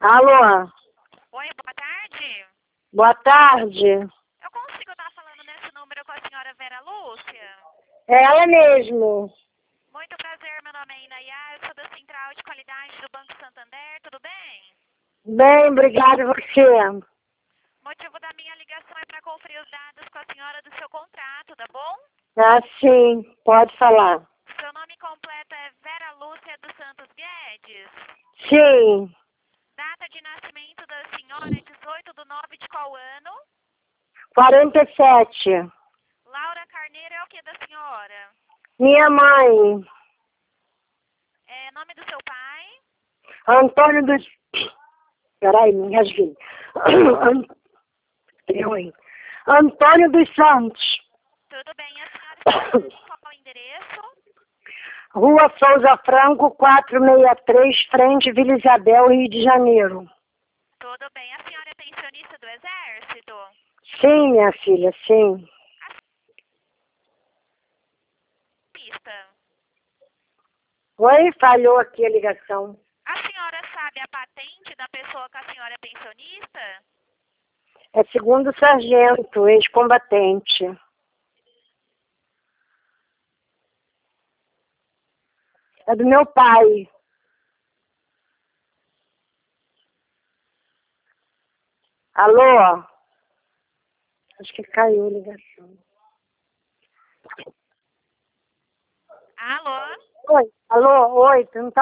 Alô, Oi, boa tarde. boa tarde. Eu consigo estar falando nesse número com a senhora Vera Lúcia? É ela mesmo. Muito prazer, meu nome é Inayá, eu sou da Central de Qualidade do Banco Santander, tudo bem? Bem, obrigada você. O motivo da minha ligação é para conferir os dados com a senhora do seu contrato, tá bom? Ah, sim, pode falar. Seu nome completo é Vera Lúcia dos Santos Guedes. Sim, Data de nascimento da senhora é 18/9 de qual ano? 47. Laura Carneiro é o que da senhora? Minha mãe, Nome do seu pai? Antônio dos... Peraí, me engasguei. Oi. Antônio dos Santos. Tudo bem, a senhora está qual o endereço? Rua Souza Franco, 463, frente Vila Isabel, Rio de Janeiro. Tudo bem, a senhora é pensionista do Exército? Sim, minha filha, sim. Pista. Oi, falhou aqui a ligação. A senhora sabe a patente da pessoa que a senhora é pensionista? É segundo sargento, ex-combatente. É do meu pai. Alô? Acho que caiu a ligação. Alô? Oi, alô, oi, tu não tá